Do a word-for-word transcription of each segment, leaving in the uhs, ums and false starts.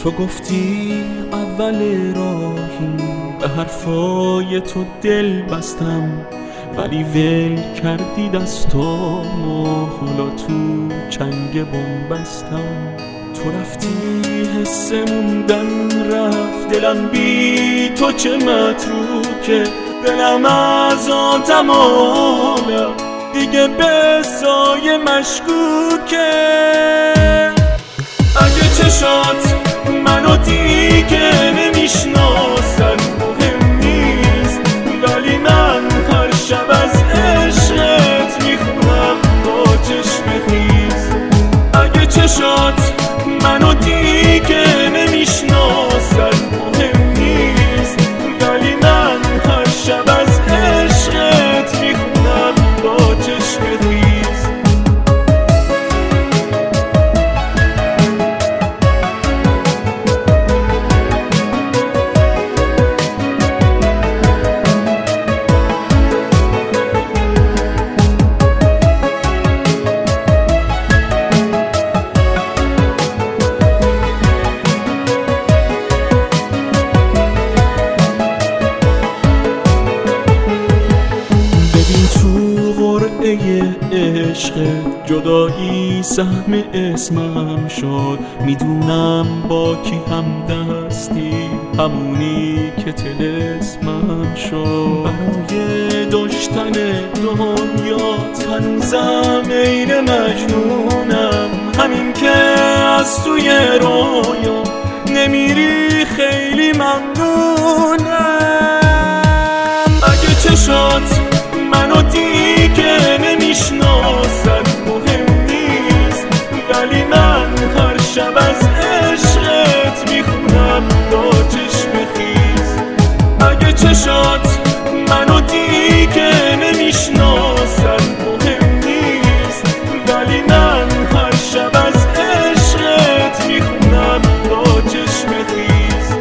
تو گفتی اول راهی به حرفای تو دل بستم، ولی ول کردی دستامو، حالا تو چنگ بنبستم. تو رفتی حس موندن رفت، دلم بی تو چه متروکه، دلم از آدم آمد دیگه به سایه مشکوکه. اگه چشات منو دیگه نمیشناسن مهم نیست، ولی من هر شب از عشقت میخونم با چشم خیز. اگه چشات منو دیگه نمیشناسن مهم نیست، ولی من هر شب از عشقت میخونم با چشم خیز. عشق جدایی سهم اسمم شد، میدونم با کی هم دستی، همونی که طلسمم شد. برای داشتن دنیا هنوزم عین مجنونم، همین که از توی رویا نمیری خیلی ممنونم. اگه چشات منو دیگه نمیشناسن مهم نیست، ولی من هر شب از عشقت میخونم با چشم خیز. اگه چشات منو دیگه نمیشناسن مهم نیست، ولی من هر شب از عشقت میخونم با چشم خیز.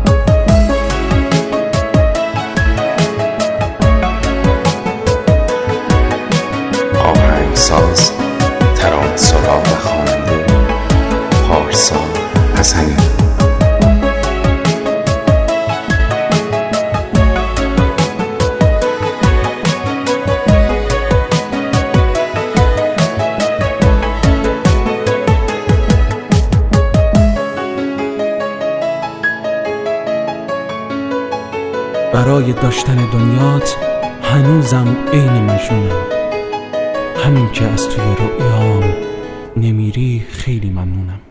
ساز ترانه سرا و خواننده پارسا حسنی. برای داشتن دنیات هنوزم عین مجنونم، همین که از توی رؤیام نمیری خیلی ممنونم.